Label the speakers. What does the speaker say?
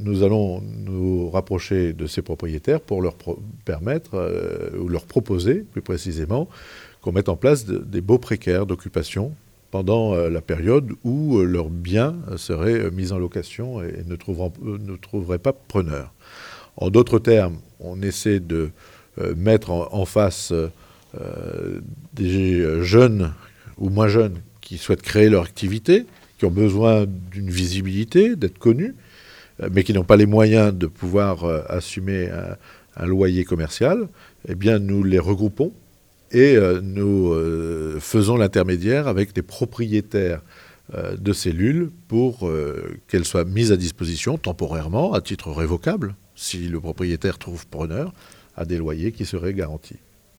Speaker 1: nous allons nous rapprocher de ces propriétaires pour leur permettre, ou leur proposer plus précisément, qu'on mette en place des baux précaires d'occupation pendant la période où leurs biens seraient mis en location et ne trouveraient pas preneur. En d'autres termes, on essaie de mettre en face des jeunes ou moins jeunes qui souhaitent créer leur activité, qui ont besoin d'une visibilité, d'être connus, mais qui n'ont pas les moyens de pouvoir assumer un loyer commercial. Eh bien, nous les regroupons et nous faisons l'intermédiaire avec des propriétaires de cellules pour qu'elles soient mises à disposition temporairement, à titre révocable, si le propriétaire trouve preneur, à des loyers qui seraient garantis.